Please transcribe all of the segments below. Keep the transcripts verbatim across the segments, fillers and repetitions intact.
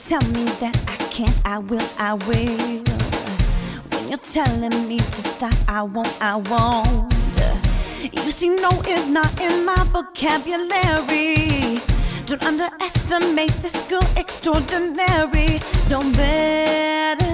tell me that I can't, I will, I will. When you're telling me to stop, I won't, I won't. You see, no is not in my vocabulary. Don't underestimate this girl extraordinary. No matter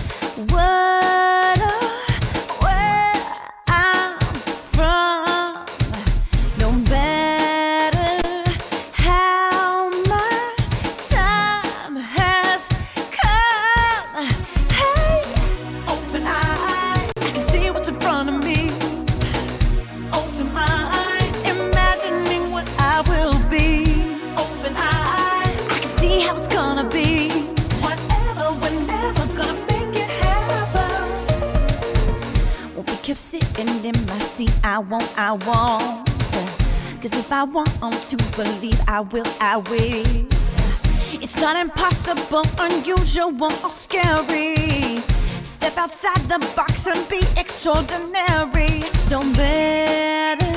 what or where I'm from, no matter how my time has come. Hey, open eyes, I can see what's in front of me. Open mind, imagining what I will be. Open eyes, I can see how it's gonna be. Whatever, whenever, gonna make it happen. Won't be kept sitting in my seat, I won't, I won't. Cause if I want to believe, I will, I will. It's not impossible, unusual, or scary. Step outside the box and be extraordinary. No matter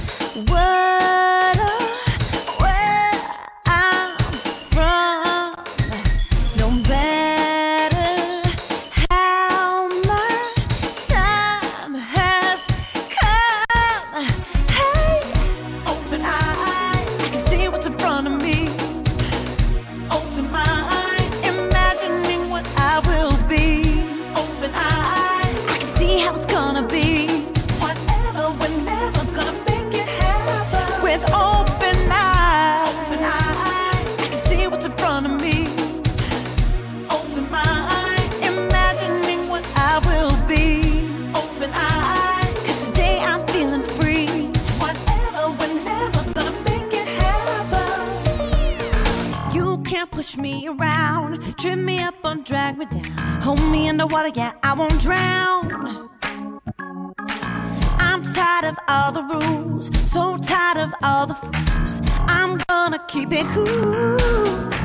what or where I'm from, no matter how my time has come. Hey, open eyes, I can see what's in front of me. Open mind, imagining what I will be. Open eyes, I can see how it's gonna be. Whatever, whenever, gonna make it happen. With open eyes, open eyes, I can see what's in front of me. Open mind, imagining what I will be. Open eyes, cause today I'm feeling free. Whatever, whenever, gonna make it happen. You can't push me around, trip me up or drag me down. Hold me underwater, yeah, I won't drown. I'm tired of all the rules, so tired of all the fools. I'm gonna keep it cool.